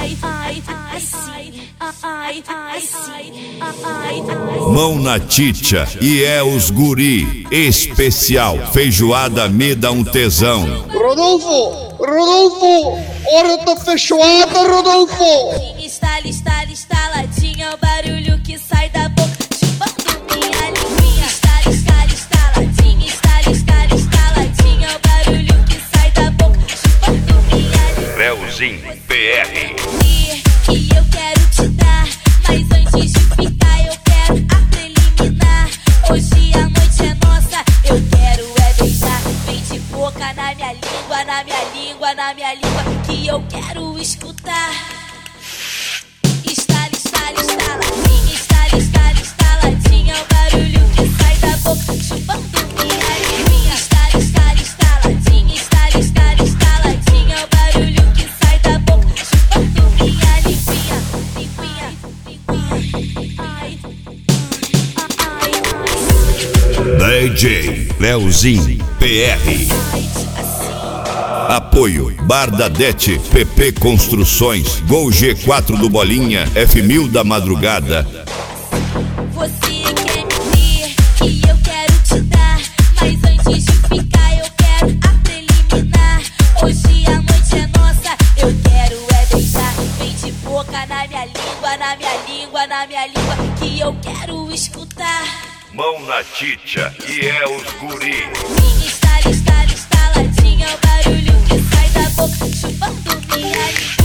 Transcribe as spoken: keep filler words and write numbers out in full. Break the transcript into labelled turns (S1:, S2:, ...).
S1: Mão na titia e é os guri. Especial, feijoada me dá um tesão.
S2: Rodolfo, Rodolfo, hora da feijoada, Rodolfo.
S3: Estala, estala, estaladinha, o barulho que sai da boca, chupando minha linguinha. Estala, estala, estaladinha, estala, estala, estaladinha, o barulho que sai da boca, chupando minha linguinha.
S1: Leozinho P R.
S3: E eu quero te dar, mas antes de ficar eu quero a preliminar. Hoje a noite é nossa, eu quero é beijar. Vem de boca na minha língua, na minha língua, na minha língua, que eu quero escutar. Estala, estala, estaladinha, estala, estala, estaladinha, o barulho que sai da boca, chupando minha linguinha. Estala, estala, estaladinha, estala, estala, estaladinha, o barulho que sai da boca, chupando minha linguinha. Linguinha, linguinha, ai, ai,
S1: D J Leozinho P R. Apoio Bardadete, P P Construções, Gol G quatro do Bolinha, F mil da Madrugada.
S3: Você quer me ter e eu quero te dar, mas antes de ficar eu quero a preliminar. Hoje a noite é nossa, eu quero é beijar. Vem de boca na minha língua, na minha língua, na minha língua, que eu quero escutar.
S1: Mão na titia e é os guri.
S3: Estala, estala, estaladinha, o barulho que sai da boca, chupando minha língua.